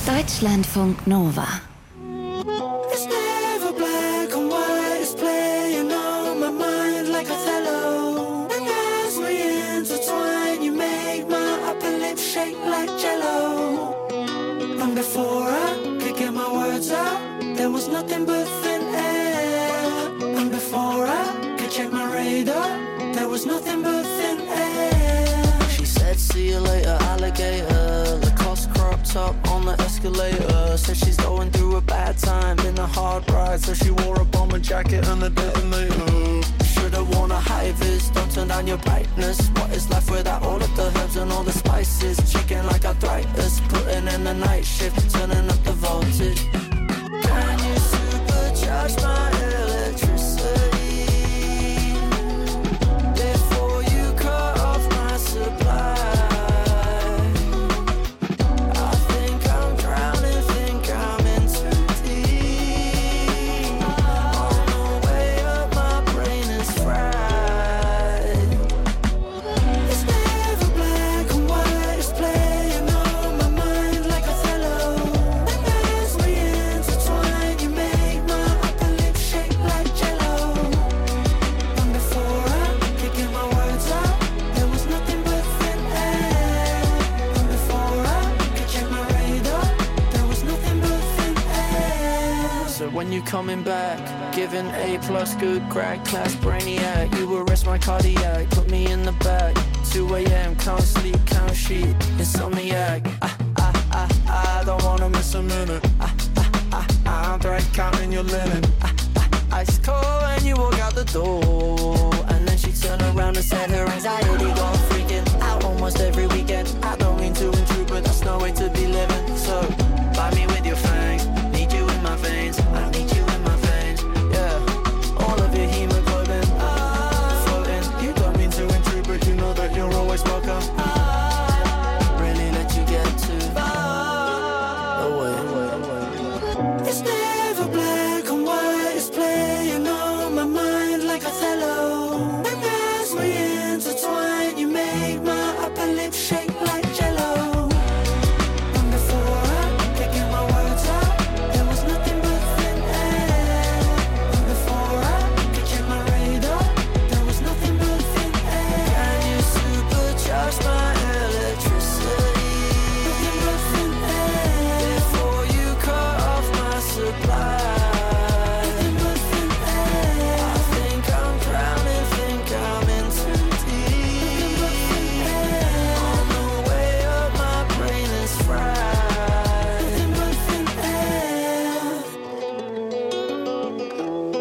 Deutschlandfunk Nova. It's never black and white, it's playing on my mind like Othello. And as we intertwine, you make my upper lip shake like Jell-O. And before I could get my words out, there was nothing but thin air. And before I could check my radar, there was nothing but thin air. She said, see you later, alligator. Lacoste crop top on the escalator. Said she's going through a bad time in a hard ride, so she wore a bomber jacket and a detonator. Should've worn a high vis, don't turn down your brightness. What is life without all of the herbs and all the spices? Chicken like arthritis, putting in the night shift, turning up the voltage. Can you supercharge my electricity before you cut off my supply? I think I'm drowning, think I'm in too deep. On the way up, my brain is fried. It's never black and white, it's playing on my mind like Othello. And as we intertwine, you make my upper lip shake like Jell-O. And before I could get my words out, there was nothing but thin air. And before I could check my radar, there was nothing but thin air. So when you coming back, giving A+, good grad class brainiac, you arrest my cardiac, put me in the